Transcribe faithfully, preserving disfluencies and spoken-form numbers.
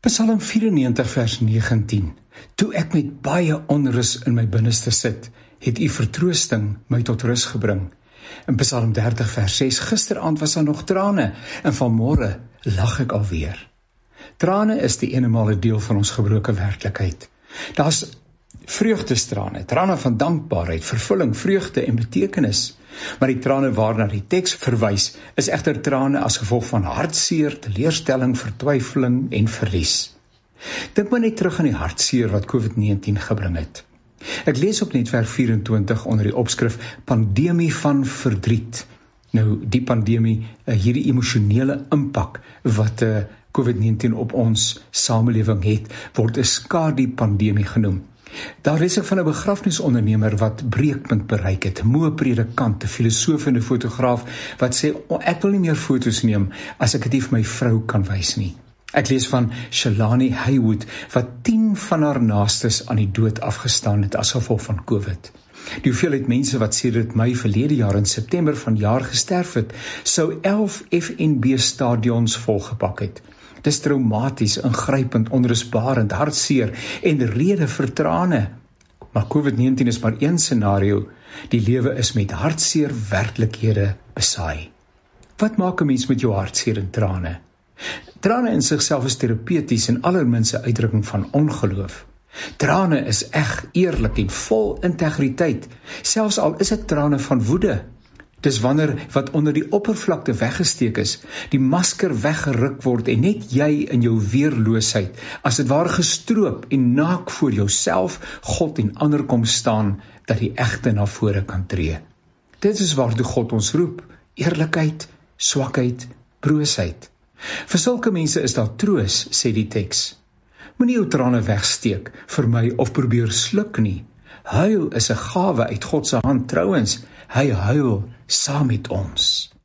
Psalm vyf-en-negentig vers negentien. Toe ek met baie onrus in my binneste sit, het u vertroosting my tot rus gebring. In Psalm dertig vers ses, gisteraand was daar nog trane, en vanmôre lag ek alweer. Trane is die eenemale deel van ons gebroke werklikheid. Daar's vreugdestrane, trane van dankbaarheid, vervulling, vreugde en betekenis. Maar die trane waarna die teks verwys, is egter trane as gevolg van hartseer, teleurstelling, vertwyfeling en verlies. Dink maar net terug aan die hartseer wat COVID negentien gebring het. Ek lees op Netwerk vyf-en-twintig onder die opskrif Pandemie van verdriet. Nou, die pandemie, hierdie emosionele impak wat uh, COVID negentien op ons samelewing het, word 'n skadu-pandemie genoem. Daar is ek van 'n begrafnisondernemer wat breekpunt bereik het, 'n moe predikant, 'n filosoof en 'n fotograaf wat sê, oh, ek wil nie meer foto's neem as ek dit nie vir my vrou kan wys nie. Ek lees van Shalani Haywood wat tien van haar naastes aan die dood afgestaan het as gevolg van COVID. Die hoeveelheid mense wat sedert Mei verlede jaar in September vanjaar gesterf het, sou elf F N B stadions volgepak het. Dis traumaties, ingrypend, onrusbarend, hartseer en rede vir trane. Maar COVID negentien is maar een scenario. Die lewe is met hartseer werklikhede besaai. Wat maak 'n mens met jou hartseer en trane? Trane in sigself is terapeuties en allerminste uitdrukking van ongeloof. Trane is eg, eerlik en vol integriteit, selfs al is dit trane van woede. Dis wanneer wat onder die oppervlakte weggesteek is, die masker weggeruk word en net jy in jou weerloosheid, as dit ware gestroop en naak voor jouself, God en ander kom staan, dat die egte na vore kan tree. Dit is waartoe God ons roep, eerlikheid, swakheid, broosheid. Vir sulke mense is daar troos, sê die teks. Moenie jou trane wegsteek vir my of probeer sluk nie. Huil is 'n gawe uit God se hand, trouens, hy huil saam met ons.